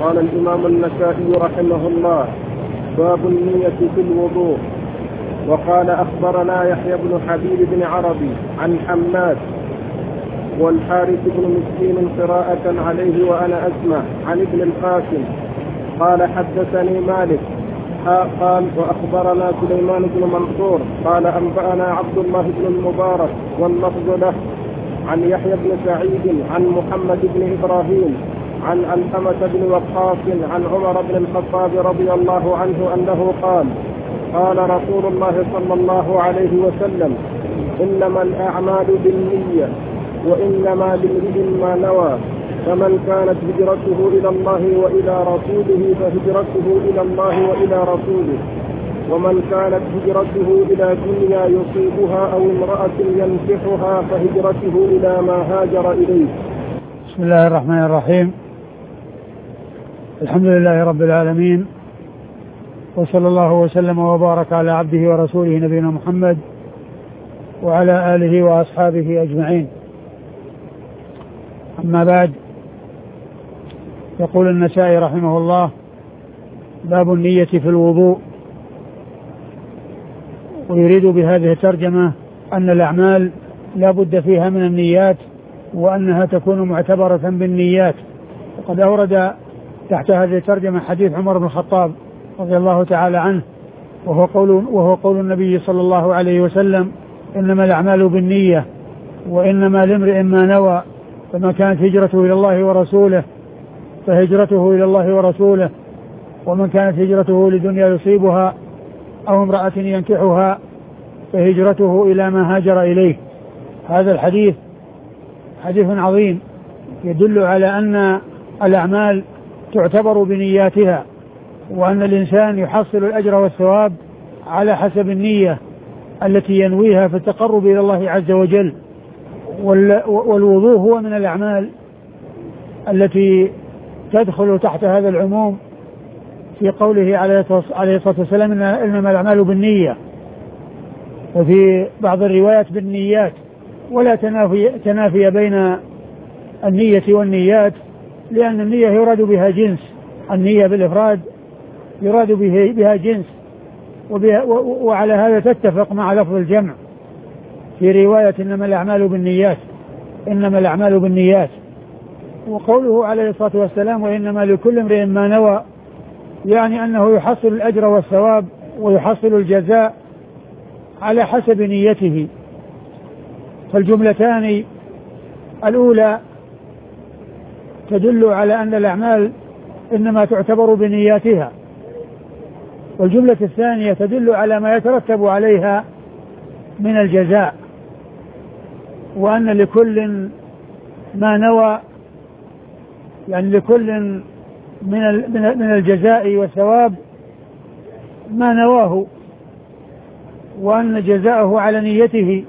قال الإمام النسائي رحمه الله: باب النية في الوضوء. وقال: أخبرنا يحيى بن حبيب بن عربي عن حماد والحارث بن مسكين قراءة عليه وأنا أسمع عن ابن القاسم قال: حدثني مالك قال: وأخبرنا سليمان بن منصور قال: أنبأنا عبد الله بن المبارك واللفظ له عن يحيى بن سعيد عن محمد بن إبراهيم عن علقمة بن وقاص عن عمر بن الخطاب رضي الله عنه أنه قال: قال رسول الله صلى الله عليه وسلم: إنما الأعمال بالنية وإنما لامرئ ما نوى، فمن كانت هجرته إلى الله وإلى رسوله فهجرته إلى الله وإلى رسوله، ومن كانت هجرته إلى دنيا يصيبها أو امرأة ينكحها فهجرته إلى ما هاجر إليه. بسم الله الرحمن الرحيم. الحمد لله رب العالمين، وصلى الله وسلم وبارك على عبده ورسوله نبينا محمد وعلى آله وأصحابه أجمعين. أما بعد، يقول النسائي رحمه الله: باب النية في الوضوء. ويريد بهذه الترجمة أن الأعمال لا بد فيها من النيات، وأنها تكون معتبرة بالنيات. وقد أورد تحت هذه الترجمة حديث عمر بن الخطاب رضي الله تعالى عنه، وهو قول النبي صلى الله عليه وسلم: إنما الأعمال بالنية وإنما لامرئ ما نوى، فما كانت هجرته إلى الله ورسوله فهجرته إلى الله ورسوله، ومن كانت هجرته لدنيا يصيبها أو امرأة ينكحها فهجرته إلى ما هاجر إليه. هذا الحديث حديث عظيم يدل على أن الأعمال تعتبر بنياتها، وأن الإنسان يحصل الأجر والثواب على حسب النية التي ينويها في التقرب إلى الله عز وجل. والوضوء هو من الأعمال التي تدخل تحت هذا العموم في قوله عليه الصلاة والسلام: إنما الأعمال بالنية، وفي بعض الروايات بالنيات، ولا تنافي بين النية والنيات، لأن النية يراد بها جنس، النية بالإفراد يراد بها جنس، وعلى هذا تتفق مع لفظ الجمع في رواية إنما الأعمال بالنيات، إنما الأعمال بالنيات. وقوله عليه الصلاة والسلام: وإنما لكل امرئ ما نوى، يعني أنه يحصل الأجر والثواب ويحصل الجزاء على حسب نيته. فالجملتان الأولى تدل على أن الأعمال إنما تعتبر بنياتها، والجملة الثانية تدل على ما يترتب عليها من الجزاء، وأن لكل ما نوى، يعني لكل من الجزاء والثواب ما نواه، وأن جزاءه على نيته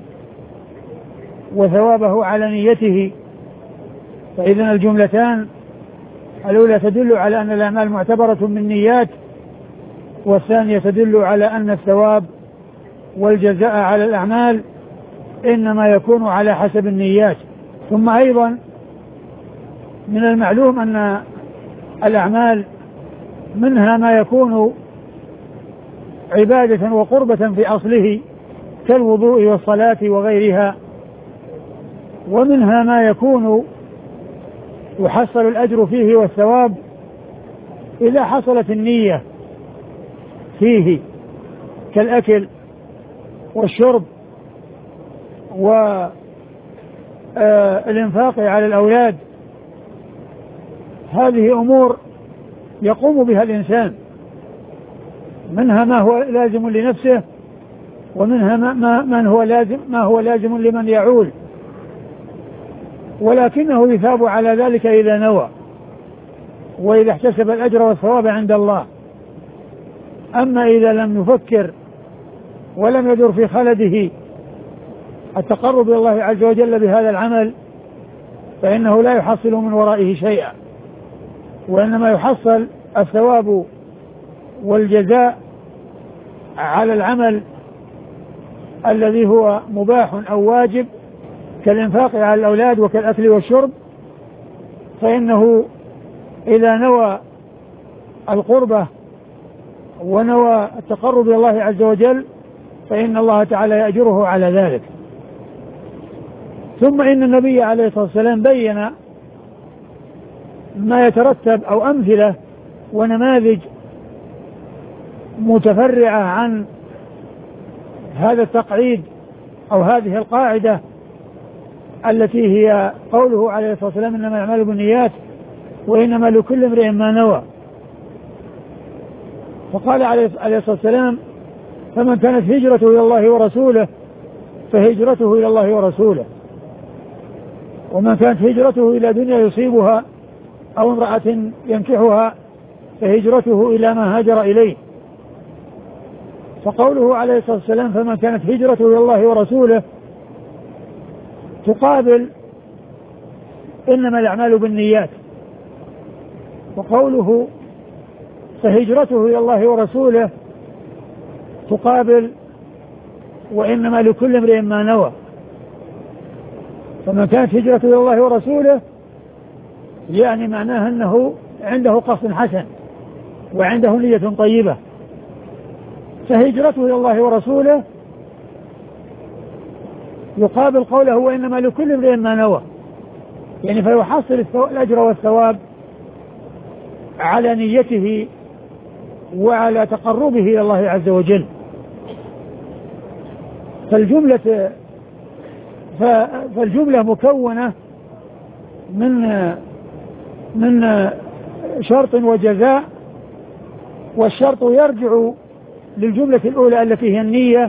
وثوابه على نيته. فإذن الجملتان الأولى تدل على أن الأعمال معتبرة بالنيات، والثانية تدل على أن الثواب والجزاء على الأعمال إنما يكون على حسب النيات. ثم أيضا من المعلوم أن الأعمال منها ما يكون عبادة وقربة في أصله كالوضوء والصلاة وغيرها، ومنها ما يكون يحصل الأجر فيه والثواب إذا حصلت النية فيه، كالأكل والشرب والإنفاق على الأولاد. هذه أمور يقوم بها الإنسان، منها ما هو لازم لنفسه، ومنها ما هو لازم لمن يعول، ولكنه يثاب على ذلك إذا نوى وإذا احتسب الأجر والثواب عند الله. أما إذا لم يفكر ولم يدر في خلده التقرب إلى الله عز وجل بهذا العمل، فإنه لا يحصل من ورائه شيئا، وإنما يحصل الثواب والجزاء على العمل الذي هو مباح أو واجب، كالإنفاق على الأولاد وكالأكل والشرب. فإنه إذا نوى القربة ونوى التقرب إلى الله عز وجل فإن الله تعالى يأجره على ذلك. ثم إن النبي عليه الصلاة والسلام بين ما يترتب أو أمثلة ونماذج متفرعة عن هذا التقعيد أو هذه القاعدة التي هي قوله عليه الصلاة والسلام إنما الأعمال بالنيات وإنما لكل امرئ ما نوى. فقال عليه الصلاة والسلام فمن كانت هجرته إلى الله ورسوله فهجرته إلى الله ورسوله، ومن كانت هجرته إلى دنيا يصيبها أو امرأة ينكحها فهجرته إلى ما هاجر إليه. فقوله عليه الصلاة والسلام فمن كانت هجرته إلى الله ورسوله تقابل إنما الأعمال بالنيات، وقوله فهجرته إلى الله ورسوله تقابل وإنما لكل امرئ ما نوى. فمن كانت هجرته إلى الله ورسوله يعني معناه أنه عنده قصد حسن وعنده نية طيبة، فهجرته إلى الله ورسوله يقابل قوله وإنما لكل امرئ ما نوى، يعني فيحصل الأجر والثواب على نيته وعلى تقربه إلى الله عز وجل. فالجملة مكونة من شرط وجزاء، والشرط يرجع للجملة الأولى التي هي النية،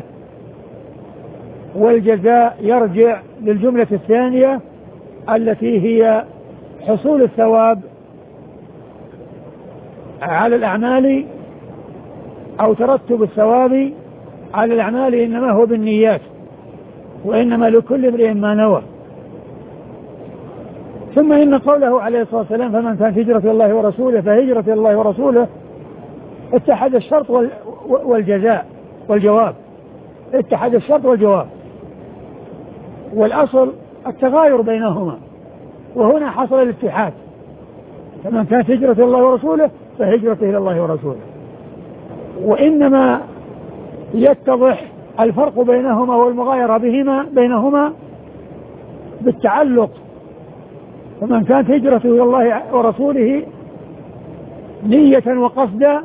والجزاء يرجع للجملة الثانية التي هي حصول الثواب على الأعمال أو ترتب الثواب على الأعمال إنما هو بالنيات وإنما لكل امرئ ما نوى. ثم إن قوله عليه الصلاة والسلام فمن كانت هجرة إلى الله ورسوله فهجرة إلى الله ورسوله اتحد الشرط والجزاء والجواب، اتحد الشرط والجواب، والأصل التغاير بينهما، وهنا حصل الاتحاد. فمن كانت هجرة إلى الله ورسوله فهجرته إلى الله ورسوله، وإنما يتضح الفرق بينهما والمغايرة بينهما بالتعلق. فمن كانت هجرته إلى الله ورسوله نية وقصدا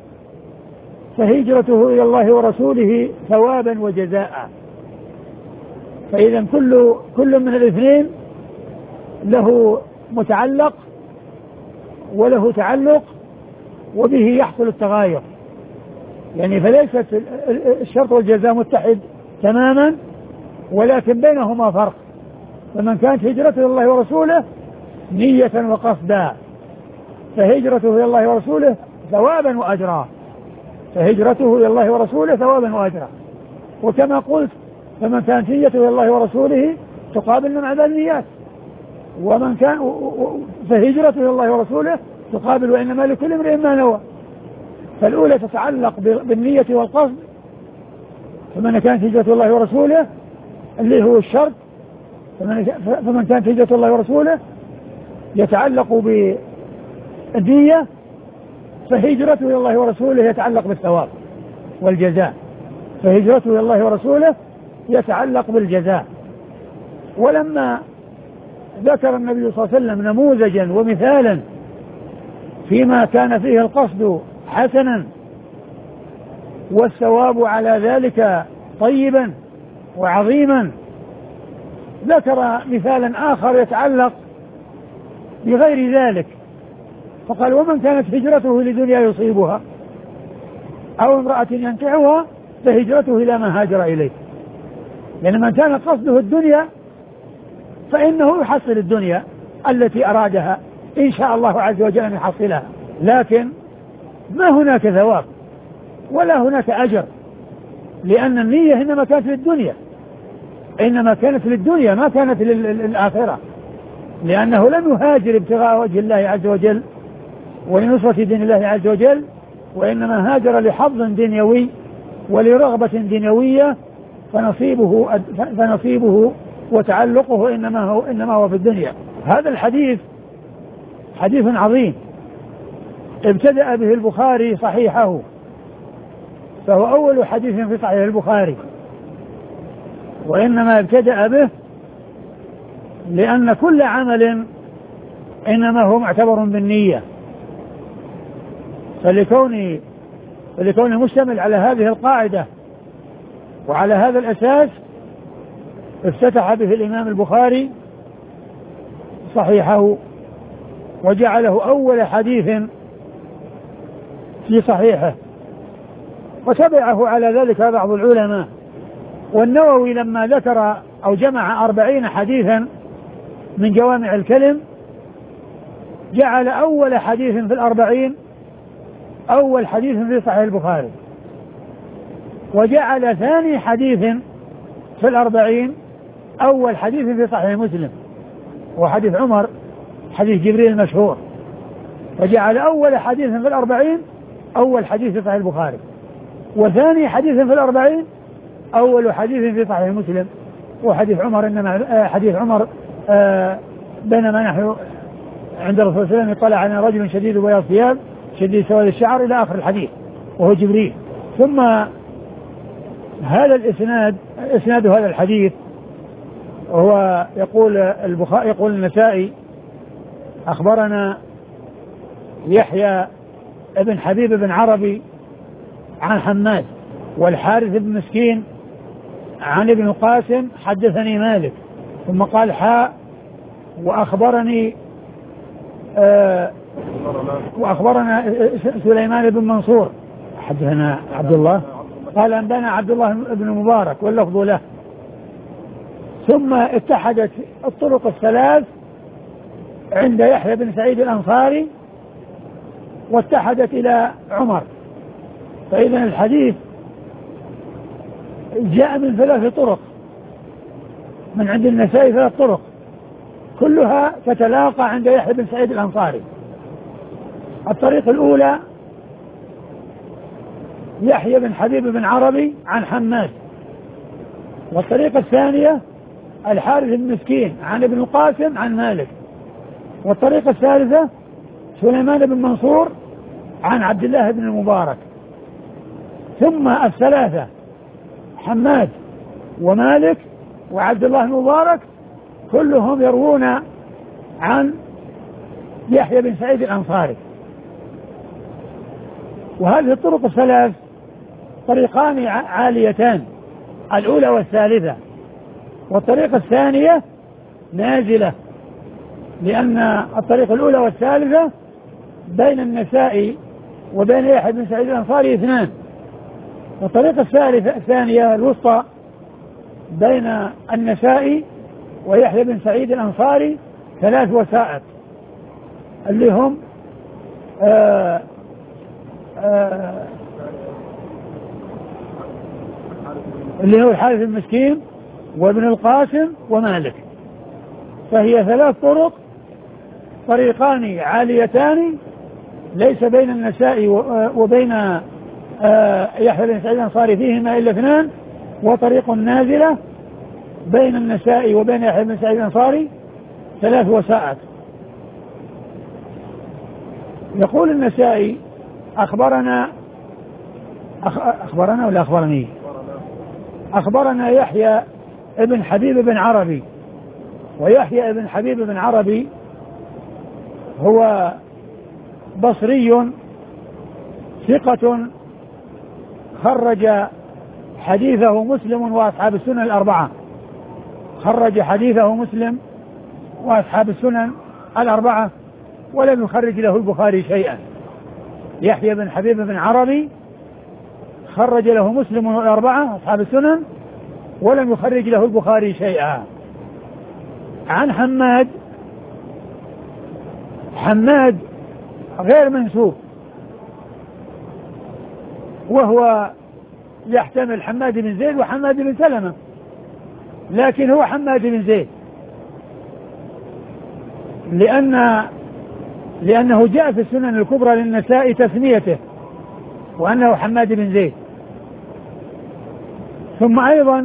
فهجرته إلى الله ورسوله ثوابا وجزاء. فإذا كل من الاثنين له متعلق وله تعلق وبه يحصل التغاير، يعني فليست الشرط والجزاء متحد تماما ولكن بينهما فرق. فمن كانت هجرته إلى الله ورسوله نية وقصدا فهجرته إلى الله ورسوله ثوابا وأجرا، فهجرته إلى الله ورسوله ثوابا وأجرا. وكما قلت فمن كانت نيته إلى الله ورسوله تقابل مع النيات، ومن كان فهجرته إلى الله ورسوله تقابل وإنما لكل امرئ ما نوى. فالأولى تتعلق بالنية والقصد، فمن كانت هجرته الله ورسوله اللي هو الشرط، فمن كانت هجرته الله ورسوله يتعلق بالنية، فهجرته إلى الله ورسوله يتعلق بالثواب والجزاء، فهجرته إلى الله ورسوله يتعلق بالجزاء. ولما ذكر النبي صلى الله عليه وسلم نموذجا ومثالا فيما كان فيه القصد حسنا والثواب على ذلك طيبا وعظيما، ذكر مثالا آخر يتعلق بغير ذلك، فقال ومن كانت هجرته لدنيا يصيبها أو امرأة ينكحها فهجرته إلى ما هاجر إليه. لأن من كان قصده الدنيا فإنه يحصل الدنيا التي أرادها إن شاء الله عز وجل أن يحصلها، لكن ما هناك ثواب ولا هناك أجر، لأن النية إنما كانت للدنيا، إنما كانت للدنيا ما كانت للآخرة، لأنه لم يهاجر ابتغاء وجه الله عز وجل ولنصرة دين الله عز وجل، وإنما هاجر لحظ دنيوي ولرغبة دنيوية، فنصيبه وتعلقه إنما هو في الدنيا. هذا الحديث حديث عظيم، ابتدأ به البخاري صحيحه، فهو أول حديث في صحيح البخاري، وإنما ابتدأ به لأن كل عمل إنما هو معتبر بالنية، فلكونه مشتمل على هذه القاعدة وعلى هذا الأساس افتتح به الإمام البخاري صحيحه وجعله أول حديث في صحيحه، وتبعه على ذلك بعض العلماء. والنووي لما ذكر أو جمع 40 حديثا من جوامع الكلم جعل أول حديث في 40 أول حديث في صحيح البخاري، وجعل ثاني حديث في 40 أول حديث في صحيح مسلم، وحديث عمر حديث جبريل المشهور، وجعل أول حديث في 40 أول حديث في صحيح البخاري، وثاني حديث في 40 أول حديث في صحيح مسلم، وحديث عمر إنما حديث عمر بينما نحن عند الرسول صلى الله عليه وسلم اطلع على رجل شديد بياض ثياب شديد سواد الشعر إلى آخر الحديث وهو جبريل. ثم هذا إسناد هذا الحديث هو يقول النسائي أخبرنا يحيى ابن حبيب بن عربي عن حماد، والحارث بن مسكين عن ابن القاسم حدثني مالك، ثم قال وأخبرنا سليمان بن منصور حدثنا عبد الله قال أنبانا عبد الله بن مبارك واللفظ له. ثم اتحدت الطرق الثلاث عند يحيى بن سعيد الأنصاري واتحدت إلى عمر، فإذا الحديث جاء من 3 طرق، من عند النسائي 3 طرق كلها تتلاقى عند يحيى بن سعيد الأنصاري. الطريق الأولى يحيى بن حبيب بن عربي عن حماد، والطريقة الثانية الحارث بن مسكين عن ابن القاسم عن مالك، والطريقة الثالثة سليمان بن منصور عن عبد الله بن المبارك. ثم الثلاثة حماد ومالك وعبد الله بن المبارك كلهم يروون عن يحيى بن سعيد الأنصاري. وهذه الطرق الثلاث طريقان عاليتان، الأولى والثالثة، والطريقة الثانية نازلة، لأن الطريقة الأولى والثالثة بين النسائي وبين يحيى بن سعيد الأنصاري 2، والطريقة الثانية الوسطى بين النسائي ويحيى بن سعيد الأنصاري 3 وسائط، اللي هم اللي هو الحارث المسكين وابن القاسم ومالك. فهي 3 طرق، طريقان عاليتان ليس بين النسائي وبين يحيى بن سعيد الأنصاري فيهما إلا 2، وطريق نازلة بين النسائي وبين يحيى بن سعيد الأنصاري 3 وسائط. يقول النسائي أخبرنا ولا أخبرني؟ أخبرنا يحيى ابن حبيب بن عربي، ويحيى ابن حبيب بن عربي هو بصري ثقة خرج حديثه مسلم وأصحاب السنن ال4، خرج حديثه مسلم وأصحاب السنن ال4 ولم يخرج له البخاري شيئا. يحيى بن حبيب بن عربي خرج له مسلم وال4 أصحاب السنن ولم يخرج له البخاري شيئا. عن حماد غير منسوب، وهو يحتمل حماد بن زيد وحماد بن سلمة، لكن هو حماد بن زيد لأنه جاء في السنن الكبرى للنساء تثنيته وأنه حماد بن زيد. ثم أيضا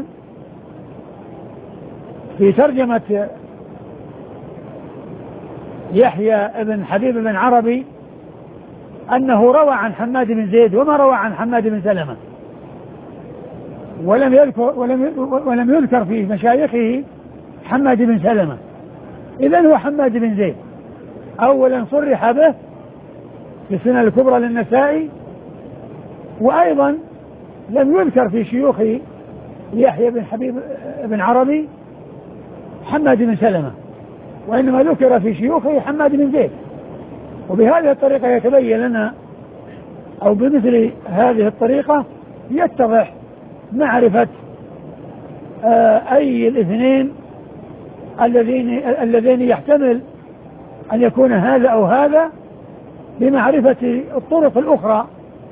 في ترجمة يحيى بن حبيب بن عربي أنه روى عن حماد بن زيد وما روى عن حماد بن سلمة، ولم يذكر في مشايخه حماد بن سلمة، إذن هو حماد بن زيد. أولا صرح به في السنن الكبرى للنسائي، وأيضا لم يذكر في شيوخ يحيى بن حبيب بن عربي حماد بن سلمة، وإنما ذكر في شيوخه حماد بن زيد. وبهذه الطريقة يتبين لنا، أو بمثل هذه الطريقة يتضح معرفة أي الاثنين اللذين يحتمل أن يكون هذا أو هذا، بمعرفة الطرق الأخرى،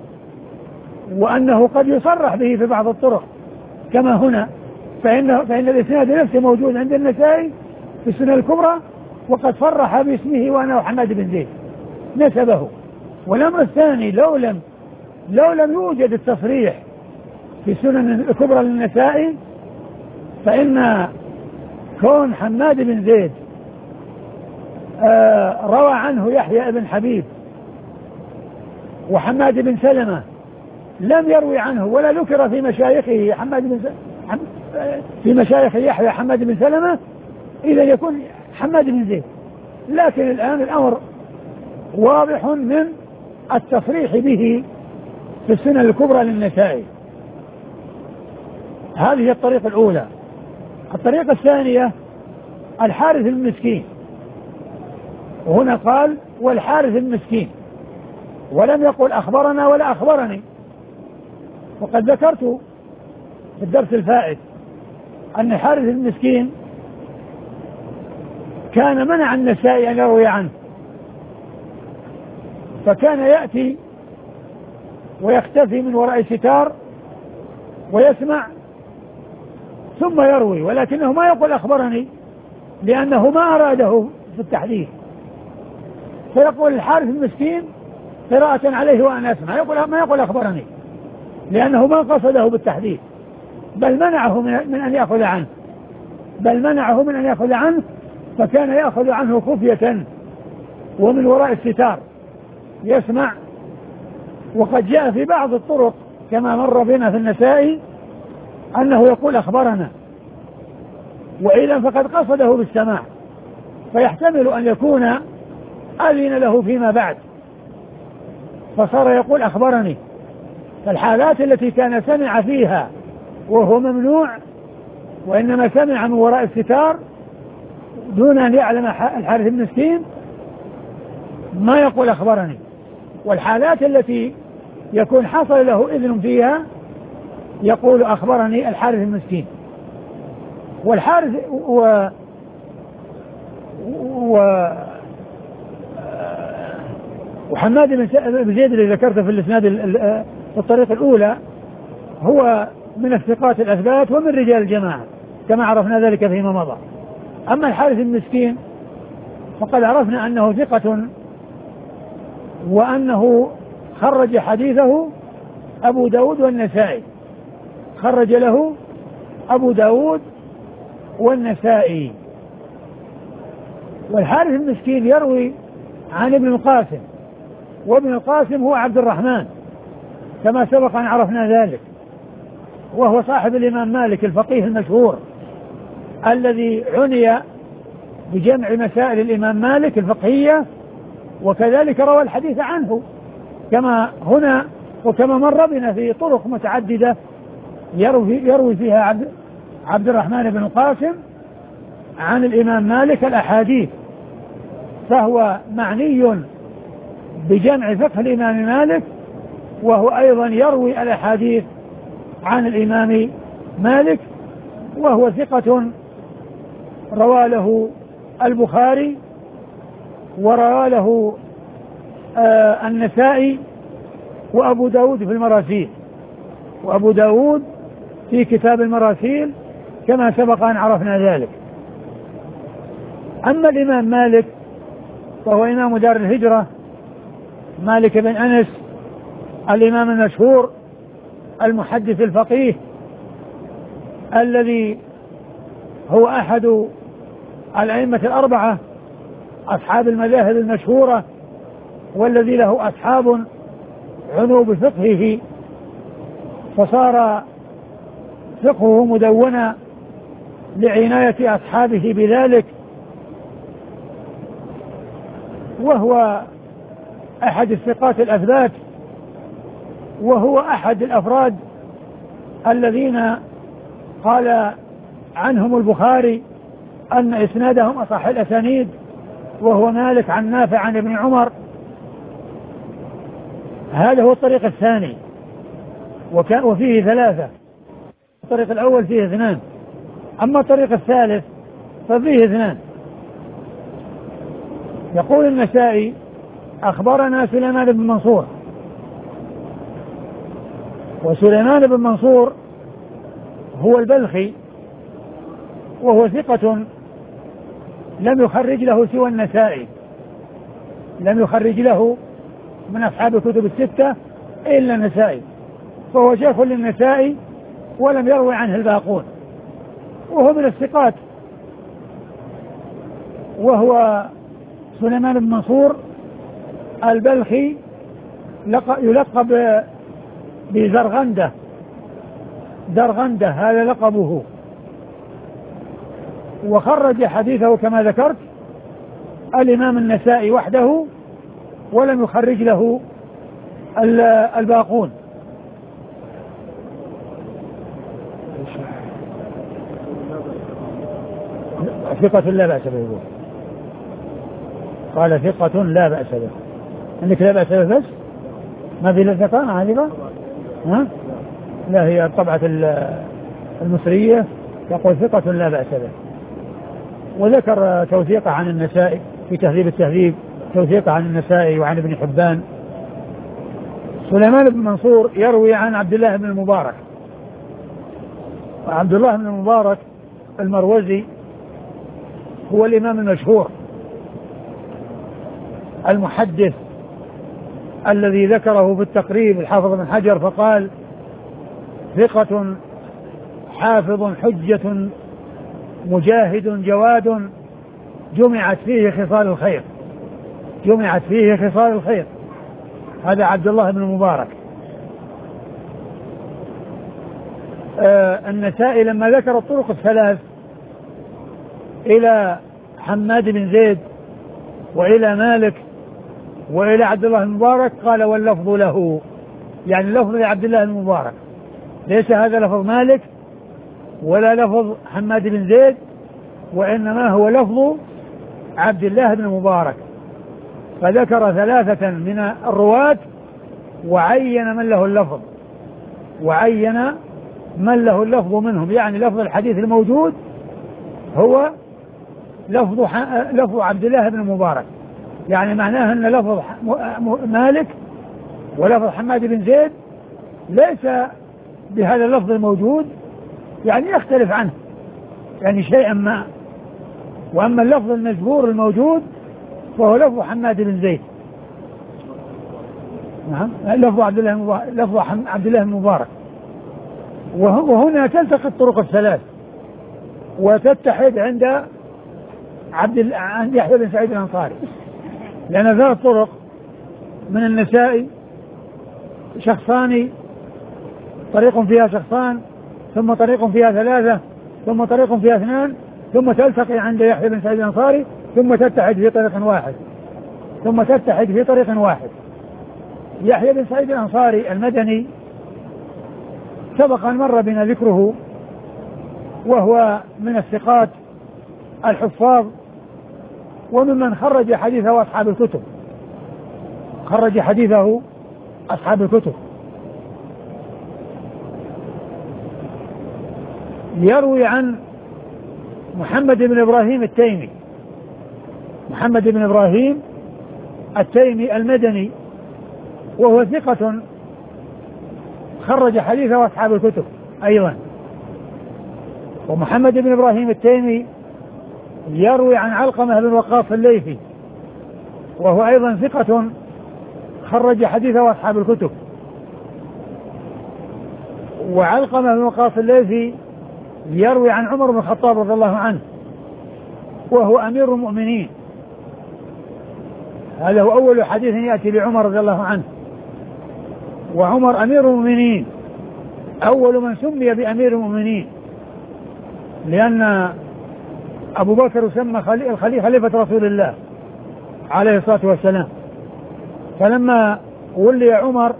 وأنه قد يصرح به في بعض الطرق كما هنا، فإن الإسناد نفسه موجود عند النسائي في السنن الكبرى، وقد صرح باسمه وأنه حماد بن زيد نسبه. والأمر الثاني، لو لم يوجد التصريح في السنن الكبرى للنسائي، فإن كون حماد بن زيد روى عنه يحيى بن حبيب، وحماد بن سلمة لم يروي عنه ولا ذكر في مشايخه في مشايخ يحيى حماد بن سلمة، إذا يكون حماد بن زيد. لكن الآن الأمر واضح من التصريح به في السنن الكبرى للنسائي. هذه الطريقة الأولى. الطريقة الثانية الحارث المسكين، وهنا قال والحارث المسكين، ولم يقل أخبرنا ولا أخبرني. وقد ذكرت في الدرس الفائت أن الحارث المسكين كان منع النسائي أن يروي عنه، فكان يأتي ويختفي من وراء ستار ويسمع ثم يروي، ولكنه ما يقول أخبرني لأنه ما أراده في التحديث، فيقول الحارث المسكين قراءة عليه وأنا أسمع، ما يقول أخبرني لأنه ما قصده بالتحديث، بل منعه من أن يأخذ عنه، فكان يأخذ عنه خفية ومن وراء الستار يسمع. وقد جاء في بعض الطرق كما مر بنا في النسائي أنه يقول أخبرنا، وإذا فقد قصده بالسماع، فيحتمل أن يكون أذن له فيما بعد فصار يقول أخبرني. فالحالات التي كان سمع فيها وهو ممنوع وإنما سمع من وراء الستار دون أن يعلم الحارث المسكين ما يقول أخبرني. والحالات التي يكون حصل له إذن فيها يقول أخبرني الحارث المسكين. والحارث وحماد بن زيد الذي ذكرته في الإسناد في الطريقة الأولى هو من الثقات الأثبات ومن رجال الجماعة كما عرفنا ذلك فيما مضى. أما الحارث المسكين فقد عرفنا أنه ثقة، وأنه خرج حديثه أبو داود والنسائي، خرج له أبو داود والنسائي. والحارث المسكين يروي عن ابن القاسم، وابن القاسم هو عبد الرحمن كما سبق أن عرفنا ذلك، وهو صاحب الإمام مالك الفقيه المشهور الذي عني بجمع مسائل الإمام مالك الفقهية، وكذلك روى الحديث عنه كما هنا وكما مر بنا في طرق متعددة يروي فيها عبد الرحمن بن القاسم عن الإمام مالك الأحاديث، فهو معني بجمع فقه الإمام مالك، وهو أيضا يروي الأحاديث عن الإمام مالك، وهو ثقة روى له البخاري وروى له النسائي وأبو داود في المراسيل، وأبو داود في كتاب المراسيل كما سبق أن عرفنا ذلك. أما الإمام مالك فهو إمام دار الهجرة مالك بن أنس الإمام المشهور المحدث الفقيه الذي هو أحد الأئمة الأربعة أصحاب المذاهب المشهورة والذي له أصحاب عنوا بفقهه، فصار فقهه مدونا لعناية أصحابه بذلك، وهو أحد الثقات الأثبات، وهو أحد الأفراد الذين قال عنهم البخاري أن إسنادهم أصح الأسانيد، وهو مالك عن نافع عن ابن عمر. هذا هو الطريق الثاني، وفيه ثلاثة. الطريق الأول فيه 2، أما الطريق الثالث ففيه 2. يقول النسائي: أخبرنا سليمان بن منصور. وسليمان بن منصور هو البلخي، وهو ثقة لم يخرج له سوى النسائي، لم يخرج له من أصحاب الكتب الستة إلا النسائي، فهو شيخ للنسائي ولم يروي عنه الباقون، وهو من الثقات. وهو سليمان بن منصور البلخي، يلقب بزرغندة، درغندة هذا لقبه. وخرج حديثه كما ذكرت الإمام النسائي وحده، ولم يخرج له الباقون. ثقة لا بأس به، قال ثقة لا بأس به. عندك لا بأس به بس ما في ثقة هذه؟ ها؟ لا، هي الطبعة المصرية يقول ثقة لا بأس به. وذكر توثيقه عن النسائي في تهذيب التهذيب، توثيقه عن النسائي وعن ابن حبان. سليمان بن منصور يروي عن عبد الله بن المبارك. وعبد الله بن المبارك المروزي هو الإمام المشهور المحدث الذي ذكره في التقريب الحافظ بن حجر فقال: ثقة حافظ حجة مجاهد جواد جمعت فيه خصال الخير، جمعت فيه خصال الخير. هذا عبد الله بن المبارك. النسائي لما ذكر الطرق الثلاث إلى حماد بن زيد وإلى مالك وإلى عبد الله المبارك قال: واللفظ له، يعني لفظ لعبد الله المبارك، ليس هذا لفظ مالك ولا لفظ حماد بن زيد، وإنما هو لفظ عبد الله بن المبارك. فذكر 3 من الرواة وعين من له اللفظ، وعين من له اللفظ منهم، يعني لفظ الحديث الموجود هو لفظ عبد الله بن المبارك، يعني معناه أن لفظ مالك ولفظ حماد بن زيد ليس بهذا اللفظ الموجود، يعني يختلف عنه يعني شيئا ما. وأما اللفظ المجبور الموجود فهو لفظ حماد بن زيد، نعم، لفظ عبد الله المبارك. وهنا تلتقي الطرق الثلاث وتتحد عند عند يحيى بن سعيد الأنصاري، لأن 3 طرق من النسائي، شخصان، طريق فيها شخصان، ثم طريق فيها 3، ثم طريق فيها 2، ثم تلتقي عند يحيى بن سعيد الأنصاري، ثم تتحد في طريق واحد، ثم تتحد في طريق واحد. يحيى بن سعيد الأنصاري المدني سبق أن مر بنا ذكره، وهو من الثقات الحفاظ، وممن خرج حديثه أصحاب الكتب، خرج حديثه أصحاب الكتب. يروي عن محمد بن إبراهيم التيمي، محمد بن إبراهيم التيمي المدني، وهو ثقة خرج حديثه أصحاب الكتب أيضا. ومحمد بن إبراهيم التيمي يروي عن علقمة بن وقاص الليثي، وهو أيضا ثقة خرج حديثه أصحاب الكتب. وعلقمة بن وقاص الليثي يروي عن عمر بن الخطاب رضي الله عنه، وهو أمير المؤمنين، هذا هو أول حديث يأتي لعمر رضي الله عنه. وعمر أمير المؤمنين، أول من سمي بأمير المؤمنين، لأن أبو بكر يسمى خليفة رسول الله عليه الصلاة والسلام. فلما ولي عمر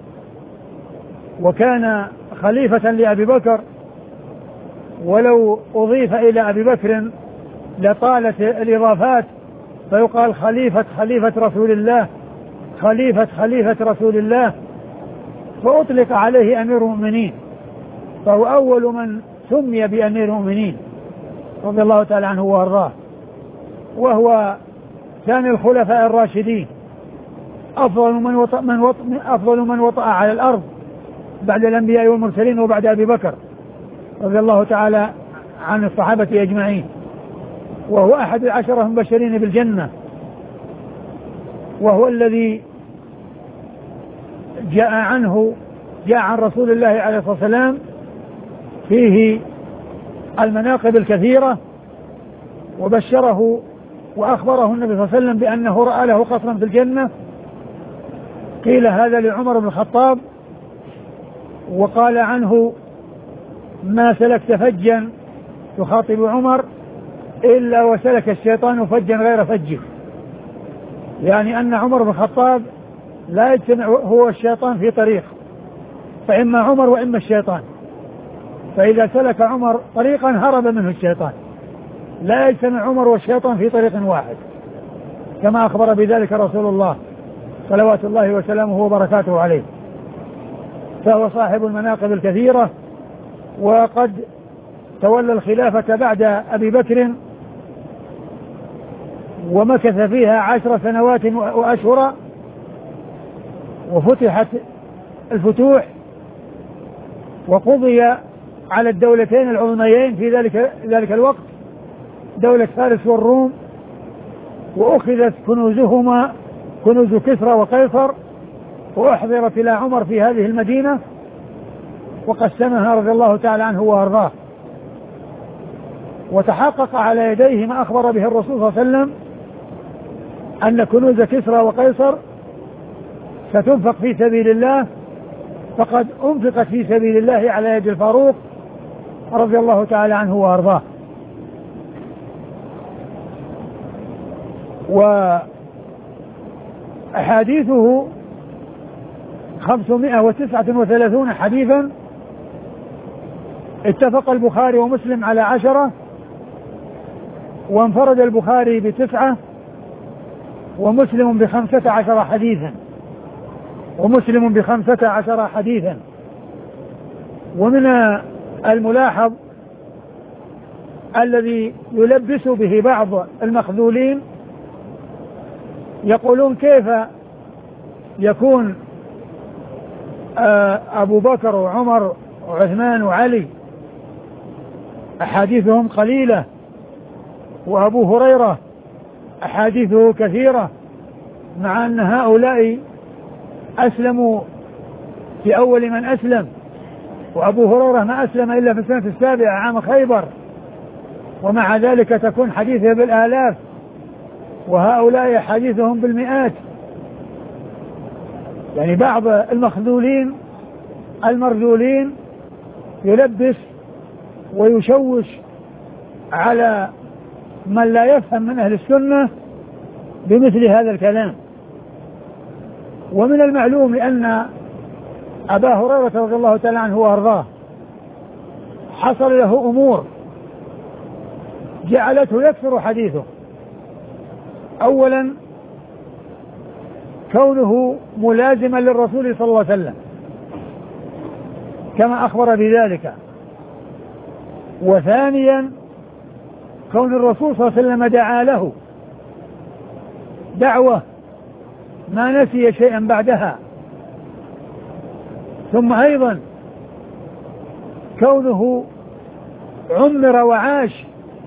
وكان خليفة لأبي بكر، ولو أضيف إلى أبي بكر لطالت الإضافات، فيقال خليفة رسول الله، خليفة رسول الله، فأطلق عليه أمير المؤمنين، فهو أول من سمي بأمير المؤمنين رضي الله تعالى عنه وارضاه. وهو ثاني الخلفاء الراشدين، أفضل من وطأ على الأرض بعد الأنبياء والمرسلين وبعد أبي بكر رضي الله تعالى عن الصحابة أجمعين. وهو أحد 10 المبشرين بالجنة، وهو الذي جاء عن رسول الله عليه الصلاة والسلام فيه المناقب الكثيرة، وبشره وأخبره النبي صلى الله عليه وسلم بأنه رأى له قصرا في الجنة. قيل هذا لعمر بن الخطاب، وقال عنه: ما سلكت فجا، يخاطب عمر، إلا وسلك الشيطان فجا غير فجه، يعني أن عمر بن الخطاب لا يجتمع هو الشيطان في طريق، فإما عمر وإما الشيطان، فإذا سلك عمر طريقا هرب منه الشيطان، لا يجتمع عمر والشيطان في طريق واحد، كما أخبر بذلك رسول الله صلوات الله وسلامه وبركاته عليه. فهو صاحب المناقب الكثيرة، وقد تولى الخلافة بعد أبي بكر، ومكث فيها 10 سنوات وأشهرا، وفتحت الفتوح، وقضي على الدولتين العظميين في ذلك الوقت، دولة فارس والروم، وأخذت كنوزهما، كنوز كسرى وقيصر، وأحضرت إلى عمر في هذه المدينة وقسمها رضي الله تعالى عنه وأرضاه. وتحقق على يديه ما أخبر به الرسول صلى الله عليه وسلم أن كنوز كسرى وقيصر ستنفق في سبيل الله، فقد أنفقت في سبيل الله على يد الفاروق رضي الله تعالى عنه وأرضاه. وأحاديثه 539 حديثا، اتفق البخاري ومسلم على 10، وانفرد البخاري ب9، ومسلم ب15 حديثا، ومن الملاحظ الذي يلبس به بعض المخذولين، يقولون: كيف يكون أبو بكر وعمر وعثمان وعلي أحاديثهم قليلة، وأبو هريرة أحاديثه كثيرة، مع أن هؤلاء أسلموا في أول من أسلم، وأبو هريرة ما أسلم إلا في السنة 7 عام خيبر، ومع ذلك تكون حديثه بالآلاف، وهؤلاء حديثهم بالمئات. يعني بعض المخذولين المرذولين يلبس ويشوش على من لا يفهم من أهل السنة بمثل هذا الكلام. ومن المعلوم أن أبا هريرة رضي الله تعالى عنه وأرضاه حصل له أمور جعلته يكثر حديثه. أولا، كونه ملازما للرسول صلى الله عليه وسلم كما أخبر بذلك. وثانيا، كون الرسول صلى الله عليه وسلم دعا له دعوة ما نسي شيئا بعدها. ثم أيضا كونه عمر وعاش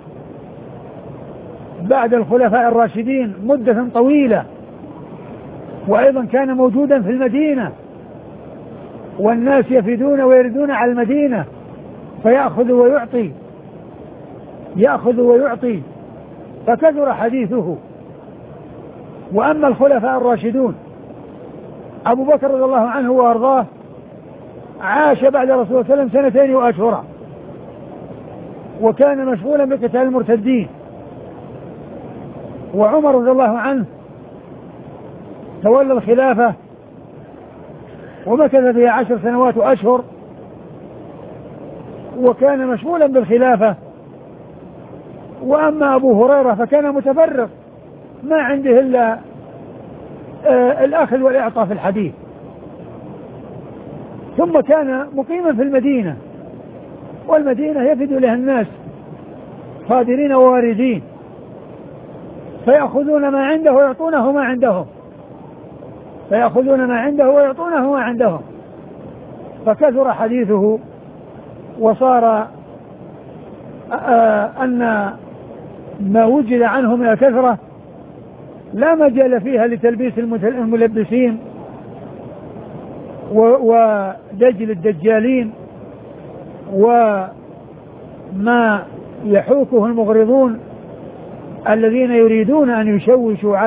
بعد الخلفاء الراشدين مدة طويلة، وأيضا كان موجودا في المدينة، والناس يفدون ويردون على المدينة، فيأخذ ويعطي، فكثر حديثه. وأما الخلفاء الراشدون أبو بكر رضي الله عنه وأرضاه عاش بعد رسول الله صلى الله عليه وسلم 2 وأشهرا، وكان مشغولا بقتال المرتدين. وعمر رضي الله عنه تولى الخلافة ومكث فيها 10 سنوات وأشهر، وكان مشغولا بالخلافة. وأما أبو هريرة فكان متفرغ ما عنده إلا الأخذ والإعطاء في الحديث، ثم كان مقيما في المدينة، والمدينة يفد لها الناس قادرين وواردين، فيأخذون ما عنده ويعطونه ما عندهم، فيأخذون ما عنده ويعطونه ما عندهم، فكثر حديثه، وصار أن ما وجد عنه من الكثرة لا مجال فيها لتلبيس الملبسين ودجل الدجالين وما يحوكه المغرضون الذين يريدون أن يشوشوا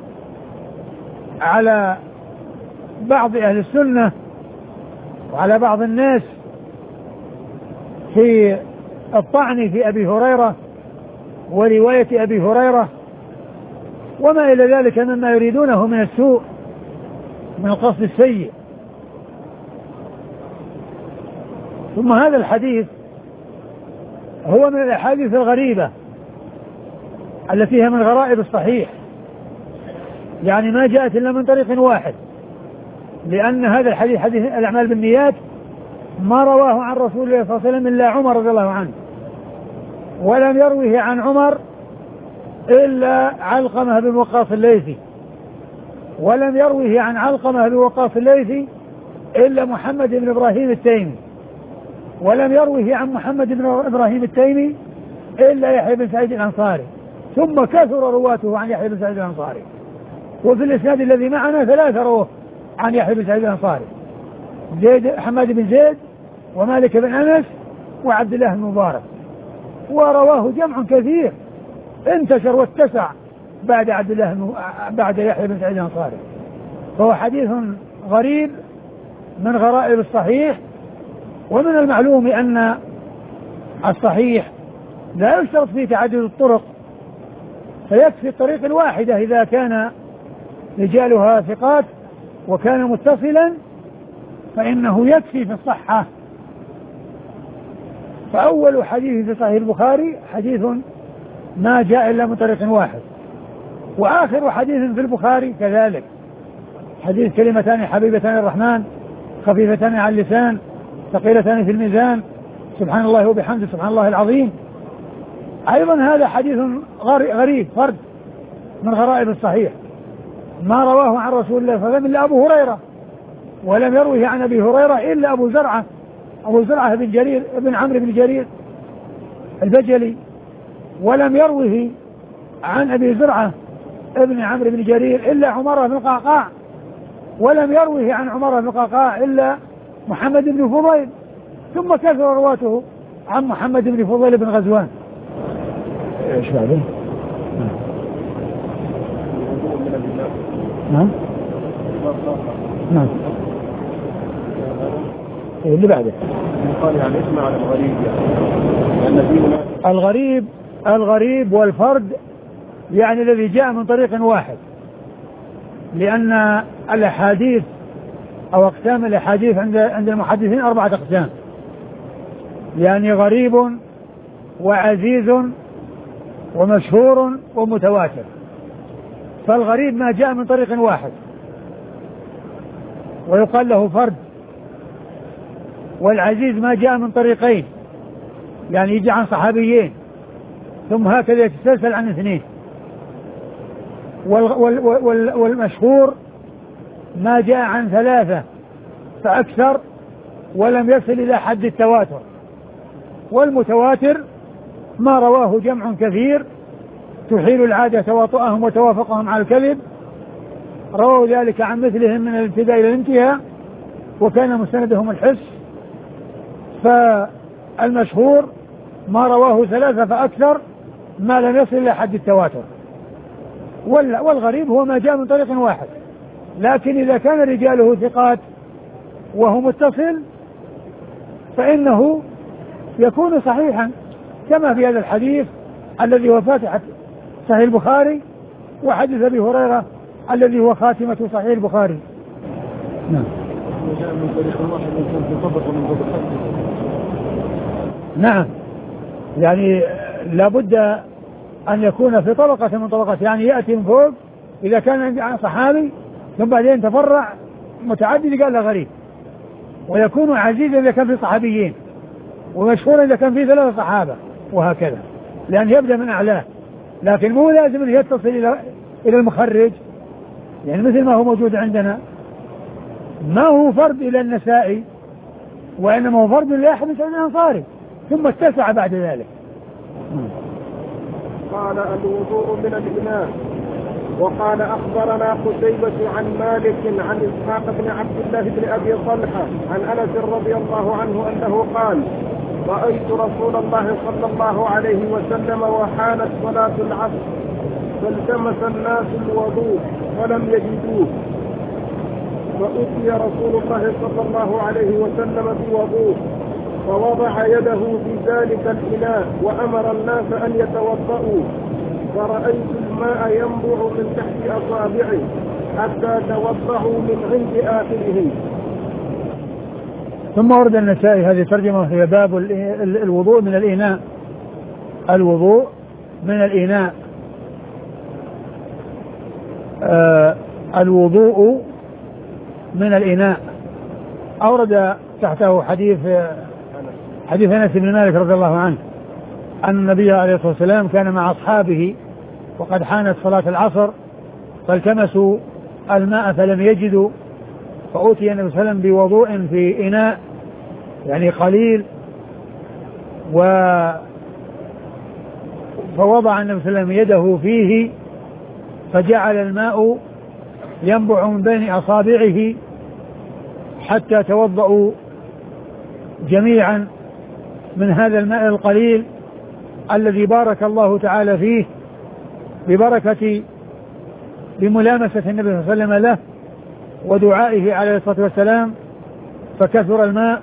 على بعض أهل السنة وعلى بعض الناس في الطعن في أبي هريرة ورواية أبي هريرة وما إلى ذلك مما يريدونه من السوء من القصد السيء. ثم هذا الحديث هو من الأحاديث الغريبة التي هي من غرائب الصحيح، يعني ما جاءت إلا من طريق واحد، لأن هذا الحديث حديث الأعمال بالنيات ما رواه عن رسول الله صلى الله عليه وسلم إلا عمر رضي الله عنه، ولم يروه عن عمر إلا علقمة بن وقاص الليثي، ولم يروه عن علقمة بن وقاص الليثي إلا محمد بن إبراهيم التيمي، ولم يروه عن محمد بن إبراهيم التيمي إلا يحيى بن سعيد الأنصاري، ثم كثر رواته عن يحيى بن سعيد الأنصاري. وفي الإسناد الذي معنا 3 رواه عن يحيى بن سعيد الأنصاري: حماد بن زيد ومالك بن أنس وعبد الله بن مبارك، ورواه جمع كثير انتشر واتسع بعد يحيى بن سعيد الأنصاري. فهو حديث غريب من غرائب الصحيح. ومن المعلوم أن الصحيح لا يشترط فيه تعدد الطرق، فيكفي الطريق الواحدة إذا كان رجالها ثقات وكان متصلا فإنه يكفي في الصحة. فأول حديث في صحيح البخاري حديث ما جاء إلا من طريق واحد، وآخر حديث في البخاري كذلك حديث: كلمتان حبيبتان الرحمن خفيفتان على اللسان ثقيلتان في الميزان سبحان الله وبحمده سبحان الله العظيم. أيضا هذا حديث غريب فرد من غرائب الصحيح، ما رواه عن رسول الله صلى الله عليه وسلم إلا أبو هريرة، ولم يروه عن أبي هريرة إلا أبو زرعة بن جرير بن عمرو بن جرير البجلي، ولم يروه عن أبي زرعة ابن عمرو بن جرير إلا عمر بن القعقاع، ولم يروه عن عمر بن القعقاع إلا محمد بن فضيل، ثم كثر رواته عن محمد بن فضيل بن غزوان. ايش بعده؟ نعم نعم اللي بعده قال يعني اسمع على الغريب، يعني الغريب والفرد يعني الذي جاء من طريق واحد، لأن الأحاديث أو أقسام الأحاديث عند المحدثين 4 أقسام، يعني غريب وعزيز ومشهور ومتواتر. فالغريب ما جاء من طريق واحد ويقال له فرد، والعزيز ما جاء من طريقين يعني يجي عن صحابيين ثم هكذا يتسلسل عن 2. والمشهور ما جاء عن 3 فأكثر ولم يصل إلى حد التواتر. والمتواتر ما رواه جمع كثير تحيل العادة تواطؤهم وتوافقهم على الكذب، رووا ذلك عن مثلهم من الابتداء إلى الانتهاء وكان مستندهم الحس. فالمشهور ما رواه 3 فأكثر ما لم يصل إلى حد التواتر. والغريب هو ما جاء من طريق واحد. لكن إذا كان رجاله ثقات وهو متصل فإنه يكون صحيحا، كما في هذا الحديث الذي هو فاتحة صحيح البخاري، وحديث أبي هريرة الذي هو خاتمة صحيح البخاري. نعم. نعم، يعني لابد أن يكون في طبقة من طبقات، يعني يأتي من فوق إذا كان عن صحابي ثم بعدين تفرع متعدد قال له غريب، ويكون عزيزا إذا كان في صحابيين، ومشهورا إذا كان في 3 صحابة، وهكذا، لأن يبدأ من أعلاه. لكن مو لازم أن يتصل إلى المخرج، يعني مثل ما هو موجود عندنا، ما هو فرد إلى النسائي، وإنما هو فرد لأحد الأنصاري ثم اتسع بعد ذلك. قال الوضوء من الإناء. وقال أخبرنا قتيبة عن مالك عن إسحاق بن عبد الله بن أبي طلحة عن أنس رضي الله عنه أنه قال: رأيت رسول الله صلى الله عليه وسلم وحانت صلاة العصر فالتمس الناس الوضوء فلم يجدوه، فأتي رسول الله صلى الله عليه وسلم بوضوء فوضع يده في ذلك الإناء وأمر الناس أن يتوضأوا، فرأيت الماء ينبع من تحت أصابعه حتى توضأوا من عند آخرهم. ثم ورد النسائي هذه ترجمة هي باب الوضوء من الإناء. الوضوء من الإناء. الوضوء من الإناء. أورد تحته حديث أنس بن مالك رضي الله عنه أن النبي عليه الصلاة والسلام كان مع أصحابه وقد حانت صلاة العصر فالتمسوا الماء فلم يجدوا، فأتي النبي صلى الله عليه وسلم بوضوء في إناء يعني قليل، فوضع النبي صلى الله عليه وسلم يده فيه فجعل الماء ينبع من بين أصابعه حتى توضأوا جميعا من هذا الماء القليل الذي بارك الله تعالى فيه بملامسة النبي صلى الله عليه وسلم له ودعائه عليه الصلاة والسلام، فكثر الماء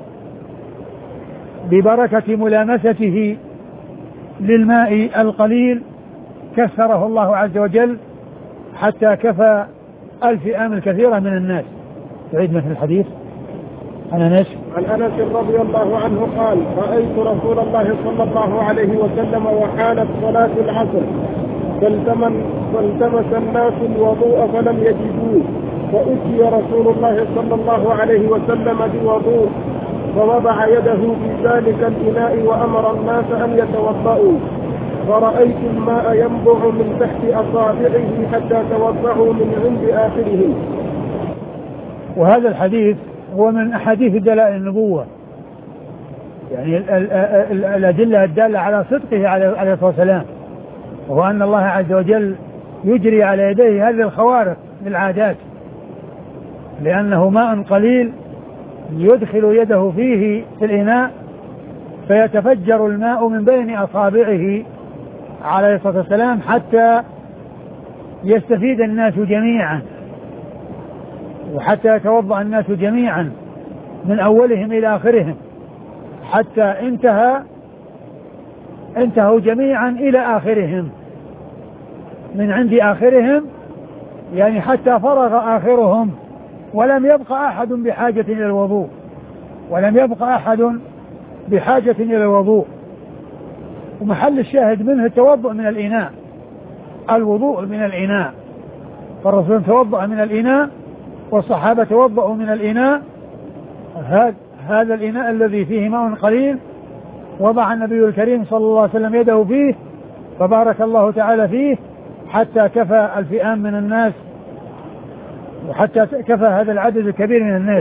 ببركة ملامسته للماء القليل، كثره الله عز وجل حتى كفى الفئام الكثيرة من الناس. تعيد مثل الحديث عن أنس رضي الله عنه قال: رأيت رسول الله صلى الله عليه وسلم وحانت صلاة العصر فالتمس الناس الوضوء فلم يجدوه، فأتي رسول الله صلى الله عليه وسلم بوضوء فوضع يده في ذلك الإناء وأمر الناس أن يتوضأوا، فرأيت الماء ينبع من تحت أصابعه حتى توضأوا من عند آخرهم. وهذا الحديث هو من أحاديث دلائل النبوة، يعني الأدلة الدالة على صدقه عليه الصلاة والسلام، وهو أن الله عز وجل يجري على يديه هذه الخوارق للعادات، لأنه ماء قليل يدخل يده فيه في الإناء فيتفجر الماء من بين أصابعه عليه الصلاة والسلام حتى يستفيد الناس جميعا، وحتى يتوضأ الناس جميعا من أولهم إلى آخرهم، حتى انتهوا جميعا إلى آخرهم، من عند آخرهم يعني حتى فرغ آخرهم، ولم يبقى أحد بحاجة إلى الوضوء، ومحل الشاهد منه التوضؤ من الإناء، الوضوء من الإناء، فالرسول توضأ من الإناء والصحابة توضأوا من الإناء، هذا الإناء الذي فيه ماء قليل وضع النبي الكريم صلى الله عليه وسلم يده فيه فبارك الله تعالى فيه حتى كفى الفئام من الناس، وحتى كفى هذا العدد الكبير من الناس.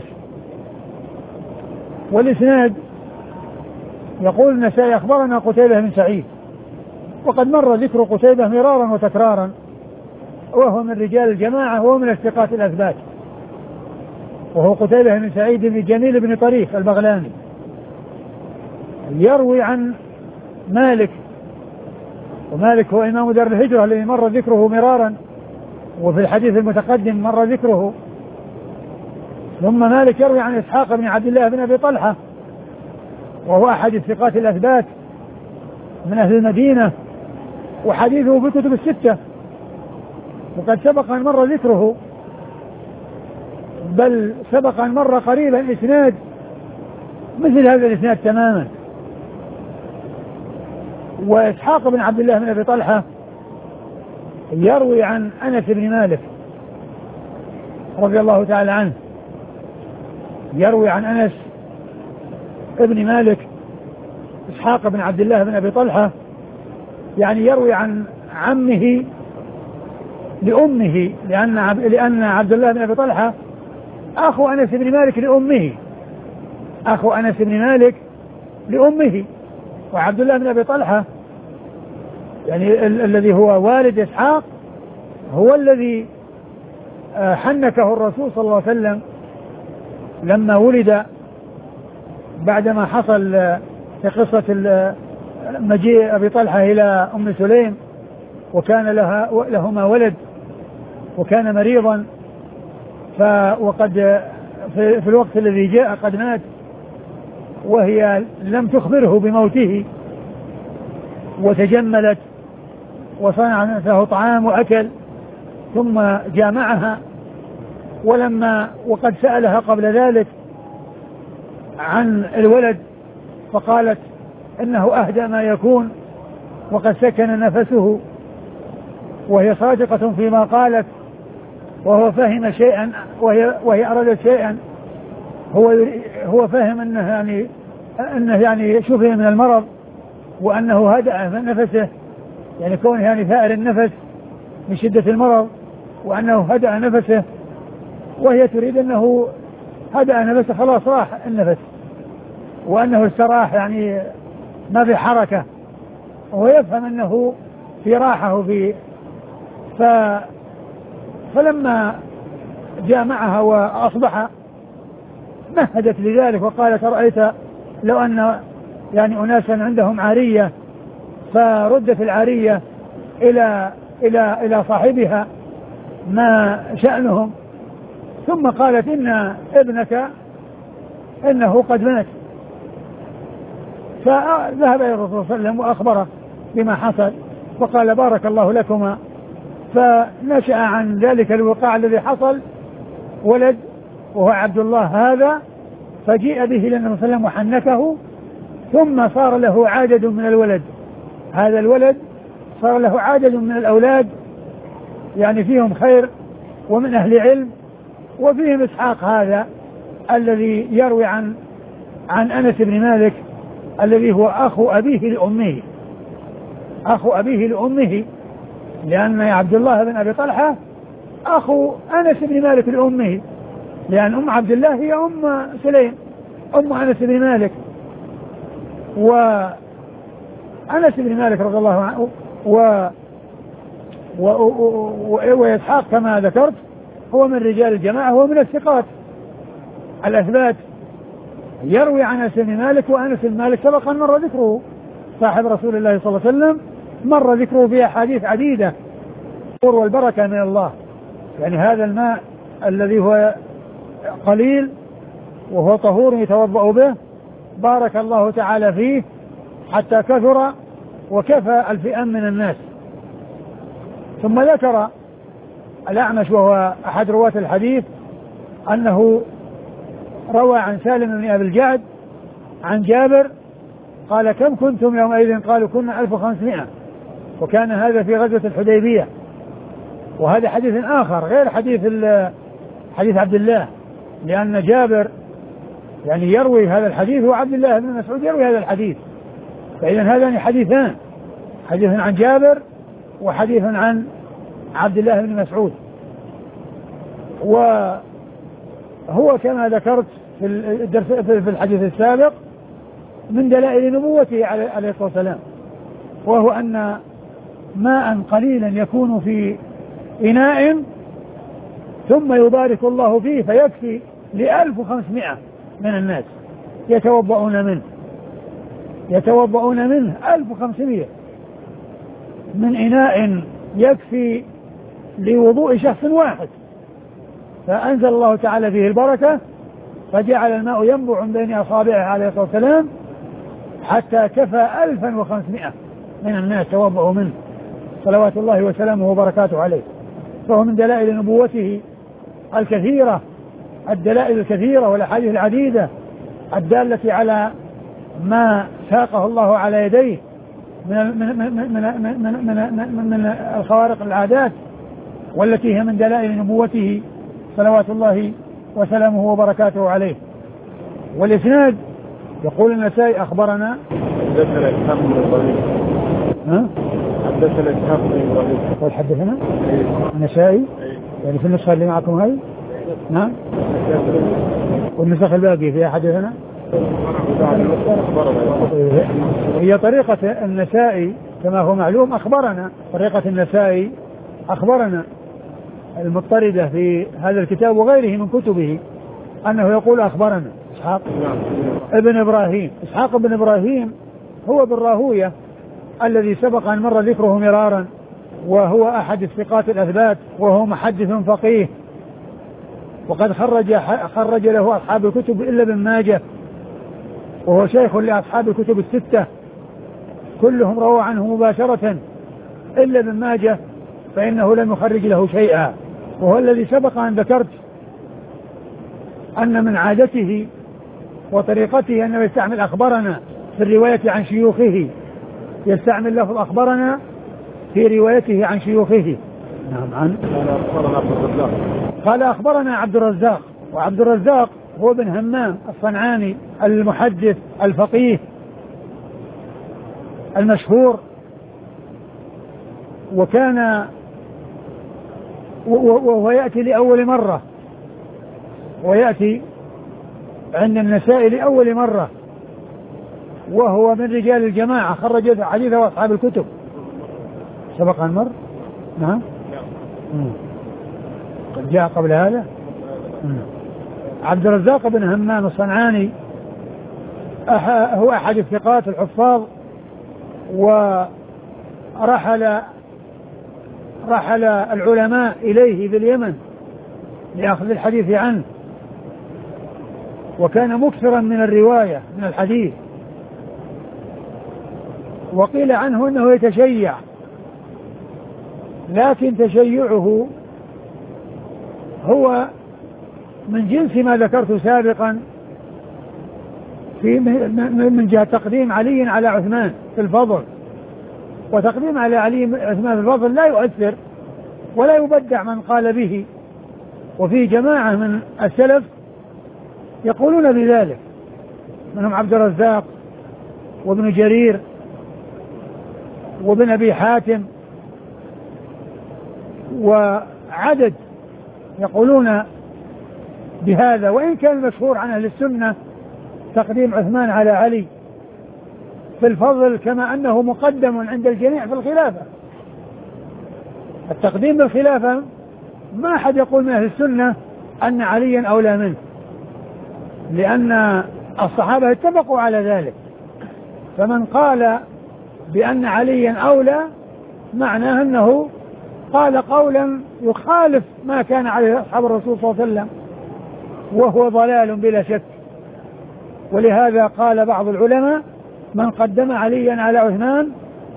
والإسناد يقول النسائي أخبرنا قتيبة بن سعيد، وقد مر ذكر قتيبة مرارا وتكرارا، وهو من رجال الجماعة وهو من الثقات الأثبات، وهو قتيبة بن سعيد بن جميل بن طريف البغلاني، يروي عن مالك ومالك هو إمام دار الهجرة الذي مر ذكره مرارا، وفي الحديث المتقدم مر ذكره. ثم مالك يروي عن إسحاق بن عبد الله بن أبي طلحة، وهو أحد الثقات الأثبات من أهل المدينة، وحديثه في الكتب الستة، وقد سبق أن مر ذكره، بل سبق أن مر قريبا إسناد مثل هذا الإسناد تماما. وإسحاق بن عبد الله بن أبي طلحة يروي عن أنس بن مالك رضي الله تعالى عنه، يروي عن أنس ابن مالك. إسحاق بن عبد الله بن أبي طلحة يعني يروي عن عمه لأمه، لأن عبد الله بن أبي طلحة أخو أنس بن مالك لأمه، أخو أنس بن مالك لأمه. وعبد الله بن أبي طلحة يعني الذي هو والد إسحاق هو الذي حنكه الرسول صلى الله عليه وسلم لما ولد، بعدما حصل في قصة مجيء أبي طلحة إلى أم سليم، وكان لهما ولد وكان مريضا، وقد في الوقت الذي جاء قد مات، وهي لم تخبره بموته، وتجملت وصنع له طعام وأكل، ثم جامعها. وقد سألها قبل ذلك عن الولد، فقالت إنه أهدى ما يكون وقد سكن نفسه، وهي صادقة فيما قالت، وهو فهم شيئا وهي أرادت شيئا، هو فهم أنه يعني شفي من المرض، وأنه هدأ نفسه، يعني كونه يعني ثائر النفس من شدة المرض، وأنه هدأ نفسه، وهي تريد أنه هدأ نفسه خلاص راح النفس، وأنه استراح يعني ما في حركة، وهو يفهم أنه في راحة فلما جامعها وأصبح مهدت لذلك، وقالت رأيت لو أن يعني أناسا عندهم عارية فردت العارية إلى صاحبها ما شأنهم. ثم قالت إن ابنك إنه قد مات، فذهب إلى الرسول صلى الله عليه وسلم وأخبره بما حصل، وقال بارك الله لكما. فنشأ عن ذلك الوقاع الذي حصل ولد وهو عبد الله هذا، فجيء به إلى النبي صلى الله عليه وسلم وحنكه، ثم صار له عدد من الولد، هذا الولد صار له عدد من الأولاد يعني فيهم خير ومن أهل علم، وفيهم إسحاق هذا الذي يروي عن أنس بن مالك الذي هو أخو أبيه لأمه، أخو أبيه لأمه، لأن عبد الله بن أبي طلحة أخو أنس بن مالك لأمه، لأن أم عبد الله هي أم سليم أم أنس بن مالك. وأنس بن مالك رضي الله عنه وإسحاق كما ذكرت هو من رجال الجماعة، هو من الثقات الأثبات، يروي عن أنس بن مالك. وأنس بن مالك سبق أن مر ذكره، صاحب رسول الله صلى الله عليه وسلم، مر ذكره في أحاديث عديدة، والبركة من الله، يعني هذا الماء الذي هو قليل وهو طهور يتوضأ به، بارك الله تعالى فيه حتى كثر وكفى الفئام من الناس. ثم ذكر الأعمش وهو أحد رواة الحديث أنه روى عن سالم بن أبي الجعد عن جابر قال كم كنتم يومئذ؟ قالوا كنا 1500، وكان هذا في غزوة الحديبية. وهذا حديث آخر غير حديث عبد الله، لأن جابر يعني يروي هذا الحديث وعبد الله بن مسعود يروي هذا الحديث، فإذا هذان حديثان، حديث عن جابر وحديث عن عبد الله بن مسعود. وهو كما ذكرت في الحديث السابق من دلائل نبوته عليه الصلاة والسلام، وهو أن ماء قليلا يكون في إناء ثم يبارك الله فيه فيكفي 1500 من الناس يتوضؤون منه 1500، من إناء يكفي لوضوء شخص واحد، فأنزل الله تعالى فيه البركة فجعل الماء ينبع من بين أصابعه عليه الصلاة والسلام حتى كفى 1500 من الناس توضؤوا منه صلوات الله وسلامه وبركاته عليه. فهو من دلائل نبوته الكثيرة، الدلائل الكثيرة والأحاديث العديدة الدالة على ما ساقه الله على يديه من الخوارق العادات، والتي هي من دلائل نبوته صلوات الله وسلامه وبركاته عليه. والإسناد يقول النسائي أخبرنا حدثنا إسحاق بن إبراهيم. حدثنا إسحاق بن إبراهيم. قال حدثنا النسائي يعني في النسخة اللي معكم هاي؟ نعم. والنسخة الباقي فيها حدثنا. هي طريقة النسائي كما هو معلوم أخبرنا، طريقة النسائي أخبرنا المضطردة في هذا الكتاب وغيره من كتبه أنه يقول أخبرنا إسحاق ابن إبراهيم. إسحاق ابن إبراهيم هو بن راهوية الذي سبق أن مر ذكره مرارا، وهو أحد الثقات الأثبات، وهو محدث فقيه، وقد خرج له أصحاب الكتب إلا ابن ماجه، وهو شيخ لأصحاب الكتب الستة كلهم رووا عنه مباشرة إلا ابن ماجه فإنه لم يخرج له شيئا. وهو الذي سبق أن ذكرت أن من عادته وطريقته أنه يستعمل أخبرنا في الرواية عن شيوخه، يستعمل لفظ أخبرنا في روايته عن شيوخه. نعم. قال أخبرنا عبد الرزاق، وعبد الرزاق هو بن همام الصنعاني المحدث الفقيه المشهور، وكان وهو يأتي لأول مرة، ويأتي عند النسائي لأول مرة، وهو من رجال الجماعة خرج حديثه أصحاب الكتب. سبق أن مر. نعم. قد جاء قبل هذا. عبد الرزاق بن همام الصنعاني هو أحد الثقات الحفاظ، ورحل العلماء إليه في اليمن لأخذ الحديث عنه، وكان مكثرا من الرواية من الحديث، وقيل عنه أنه يتشيع، لكن تشيعه هو من جنس ما ذكرت سابقا من جهة تقديم علي على عثمان في الفضل، وتقديم على علي عثمان في الفضل لا يؤثر ولا يبدع من قال به، وفي جماعة من السلف يقولون بذلك، منهم عبد الرزاق وابن جرير وابن أبي حاتم وعدد يقولون بهذا، وإن كان المشهور عن أهل السنة تقديم عثمان على علي في الفضل كما أنه مقدم عند الجميع في الخلافة. التقديم بالخلافة ما أحد يقول من أهل السنة أن عليا أولى منه، لأن الصحابة اتفقوا على ذلك، فمن قال بأن عليا أولى معناه أنه قال قولا يخالف ما كان عليه أصحاب الرسول صلى الله عليه وسلم، وهو ضلال بلا شك. ولهذا قال بعض العلماء من قدم عليا على عثمان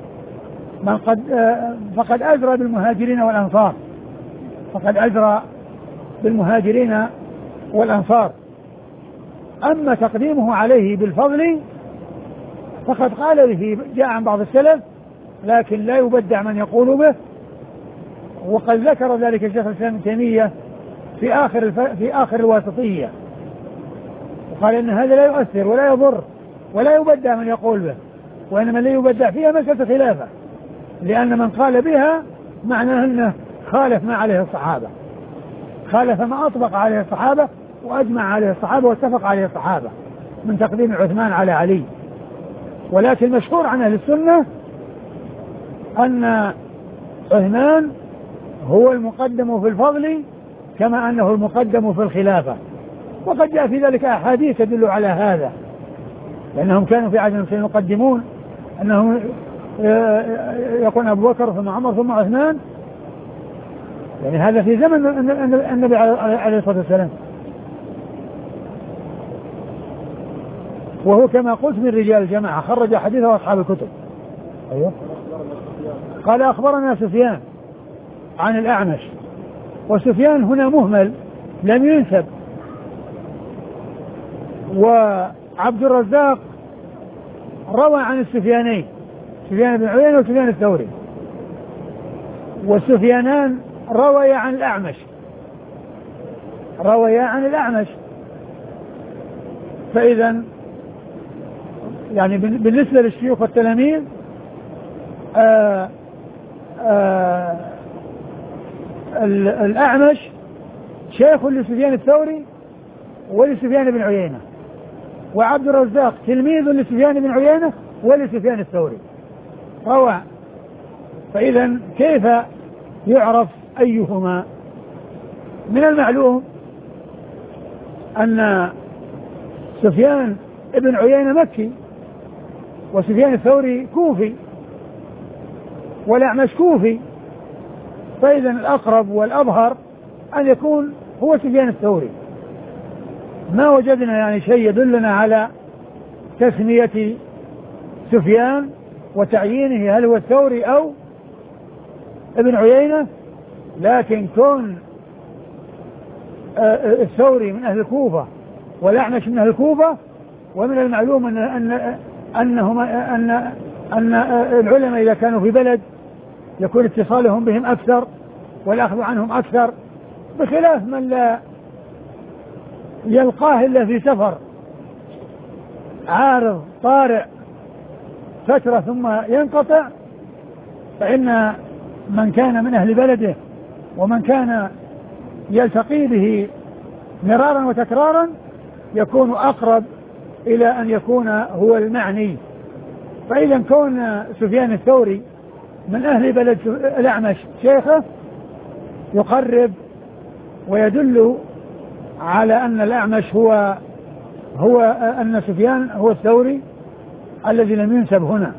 فقد أجرى بالمهاجرين والأنصار، فقد أجرى بالمهاجرين والأنصار. أما تقديمه عليه بالفضل فقد قال به جاء عن بعض السلف، لكن لا يبدع من يقول به، وقد ذكر ذلك الشيخ الإسلام ابن تيمية في آخر الواسطية، وقال إن هذا لا يؤثر ولا يضر ولا يبدع من يقول به، وإنما الذي يبدع فيها مسألة خلافة، لأن من قال بها معناه أنه خالف ما عليه الصحابة، خالف ما أطبق عليه الصحابة وأجمع عليه الصحابة واتفق عليه الصحابة من تقديم عثمان على علي. ولكن المشهور عن أهل السنة أن عثمان هو المقدم في الفضل كما أنه المقدم في الخلافة، وقد جاء في ذلك أحاديث تدل على هذا، لأنهم كانوا في عهد المسلمين يقدمون أنهم يكون أبو بكر ثم عمر ثم عثمان، يعني هذا في زمن النبي عليه الصلاة والسلام، وهو كما قلت من رجال الجماعة، خرج حديثه أصحاب الكتب. أيوه. قال أخبرنا سفيان عن الأعمش، وسفيان هنا مهمل لم ينسب، وعبد الرزاق روى عن السفيانين، سفيان بن عيينة وسفيان الثوري، والسفيانان رويا عن الأعمش، فإذا يعني بالنسبة للشيوخ والتلاميذ الأعمش شيخ لسفيان الثوري ولسفيان بن عيينة، وعبد الرزاق تلميذ لسفيان بن عيينة ولسفيان الثوري روى، فإذا كيف يعرف أيهما؟ من المعلوم أن سفيان بن عيينة مكي، وسفيان الثوري كوفي، والأعمش كوفي، فإذا الأقرب والأظهر أن يكون هو سفيان الثوري. ما وجدنا يعني شيء يدلنا على تسمية سفيان وتعيينه هل هو الثوري أو ابن عيينة، لكن كون الثوري من أهل الكوفة والأعمش من أهل الكوفة، ومن المعلوم أن العلماء إذا كانوا في بلد يكون اتصالهم بهم أكثر والأخذ عنهم أكثر، بخلاف من لا يلقاه إلا في سفر عارض طارئ فترة ثم ينقطع، فإن من كان من أهل بلده ومن كان يلتقي به مرارا وتكرارا يكون أقرب إلى أن يكون هو المعني. فإذا كون سفيان الثوري من أهل بلد الأعمش شيخه يقرب ويدل على أن الأعمش هو أن سفيان هو الثوري الذي لم ينسب هنا.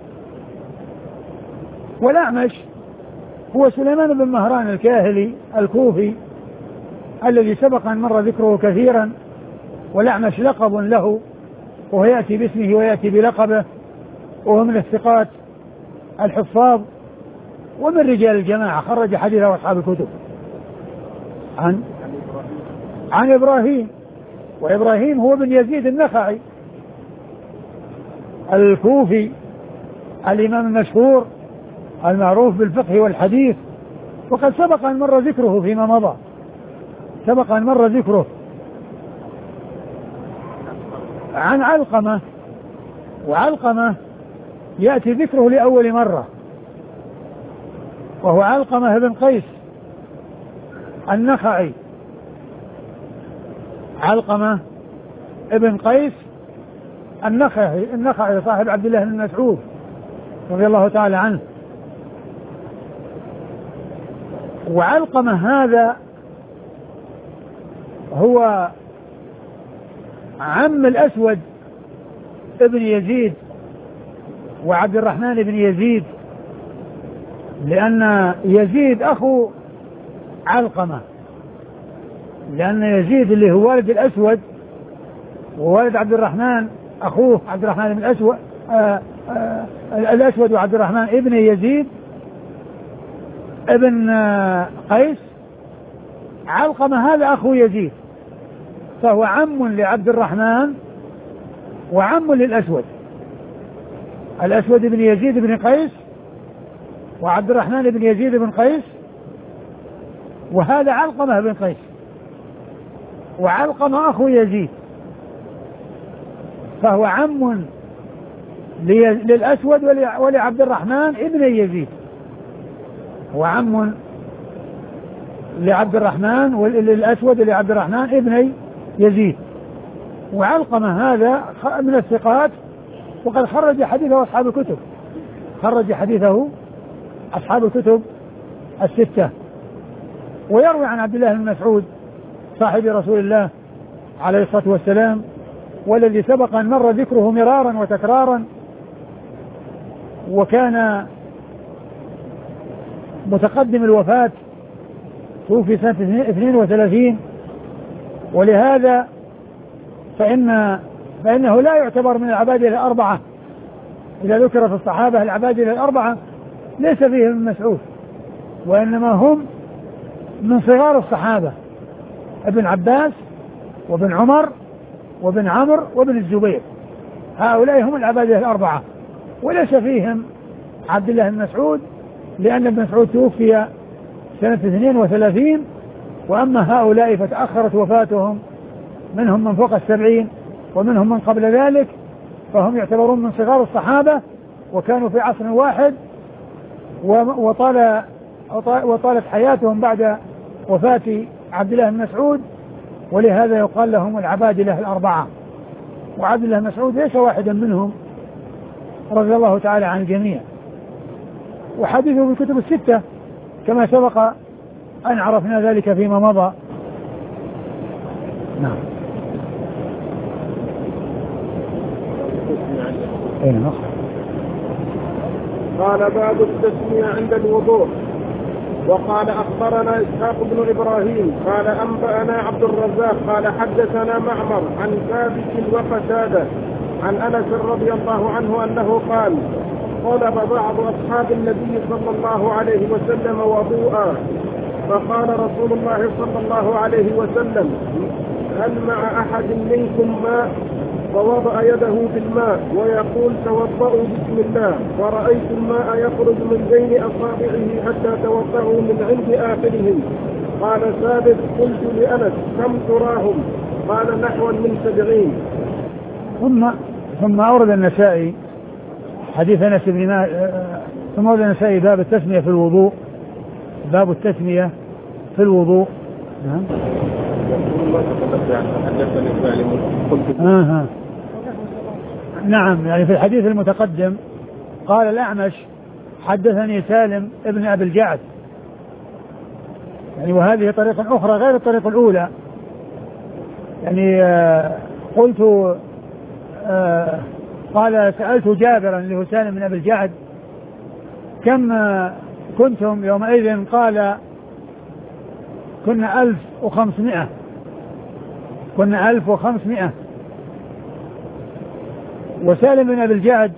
والأعمش هو سليمان بن مهران الكاهلي الكوفي الذي سبق أن مر ذكره كثيرا، والأعمش لقب له وهو يأتي باسمه ويأتي بلقبه، وهو من الثقات الحفاظ ومن رجال الجماعة، خرج حديثه أصحاب الكتب. عن إبراهيم، وإبراهيم هو بن يزيد النخعي الكوفي الإمام المشهور المعروف بالفقه والحديث، وقد سبق أن مر ذكره فيما مضى، سبق أن مر ذكره. عن علقمة، وعلقمة يأتي ذكره لأول مرة، وهو علقمة بن قيس النخعي، علقمة ابن قيس النخعي صاحب عبد الله بن مسعود رضي الله تعالى عنه. وعلقمة هذا هو عم الأسود ابن يزيد وعبد الرحمن بن يزيد، لأن يزيد أخو علقمة، لأن يزيد اللي هو والد الأسود ووالد عبد الرحمن أخوه عبد الرحمن بن الأسود، الأسود وعبد الرحمن ابن يزيد ابن قيس. علقمة هذا أخو يزيد، فهو عم لعبد الرحمن وعم للأسود، الأسود بن يزيد بن قيس وعبد الرحمن بن يزيد بن قيس، وهذا علقمة بن قيس، وعلقمة أخو يزيد، فهو عم للأسود ولعبد الرحمن ابن يزيد، وعم لعبد الرحمن وللأسود ولعبد الرحمن ابن يزيد. وعلقمة هذا من الثقات، وقد خرج حديثه أصحاب الكتب، خرج حديثه أصحاب الكتب الستة. ويروي عن عبد الله بن مسعود صاحب رسول الله عليه الصلاة والسلام، والذي سبق أن مر ذكره مرارا وتكرارا، وكان متقدم الوفاة، توفي سنة 32، ولهذا فإنه لا يعتبر من العبادلة الأربعة. إذا ذكر في الصحابة العبادلة الأربعة ليس فيهم ابن مسعود، وإنما هم من صغار الصحابة، ابن عباس وابن عمر وابن عمرو وابن الزبير، هؤلاء هم العبادلة الأربعة، وليس فيهم عبد الله بن مسعود، لأن ابن مسعود توفي سنة 32، وأما هؤلاء فتأخرت وفاتهم، منهم من فوق 70 ومنهم من قبل ذلك، فهم يعتبرون من صغار الصحابة، وكانوا في عصر واحد، وطالت حياتهم بعد وفاة عبد الله بن مسعود، ولهذا يقال لهم العبادلة الأربعة. وعبد الله بن مسعود ليس واحدا منهم رضي الله تعالى عن الجميع، وحديثه في الكتب الستة كما سبق أن عرفنا ذلك فيما مضى. نعم. أين قال باب التسمية عند الوضوء. وقال أخبرنا إسحاق بن إبراهيم قال أنبأنا عبد الرزاق قال حدثنا معمر عن ثابت وقتادة عن أنس رضي الله عنه أنه قال طلب بعض أصحاب النبي صلى الله عليه وسلم وضوءا، فقال رسول الله صلى الله عليه وسلم هل مع أحد منكم ماء؟ فوضع يده في الماء ويقول توضؤوا بسم الله، ورأيت الماء يخرج من بين أصابعه حتى توضؤوا من عند آخرهم. قال ثابت قلت لأنس كم تراهم؟ قال نحو من 70. ثم أورد النسائي حديث أنس بن مالك، ثم أورد النسائي باب التسمية في الوضوء، باب التسمية في الوضوء. نعم، يعني في الحديث المتقدم قال الأعمش حدثني سالم ابن أبي الجعد، يعني وهذه طريقة أخرى غير الطريقة الأولى. يعني قلت قال سألت جابرا اللي هو سالم بن أبي الجعد كم كنتم يومئذ؟ قال كنا 1500. كنا 1500. وسالم بن أبي الجعد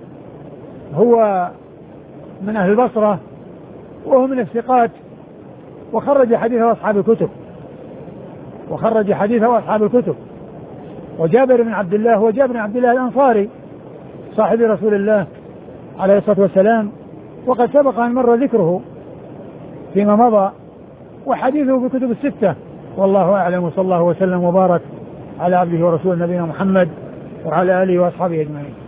هو من أهل البصرة وهو من الثقات، وخرج حديثه أصحاب الكتب. وجابر بن عبد الله هو جابر بن عبد الله الأنصاري صاحب رسول الله عليه الصلاة والسلام، وقد سبق أن مر ذكره فيما مضى، وحديثه في كتب الستة. والله أعلم، وصلى الله وسلم وبارك على عبده ورسوله نبينا محمد وعلى آله وأصحابه أجمعين.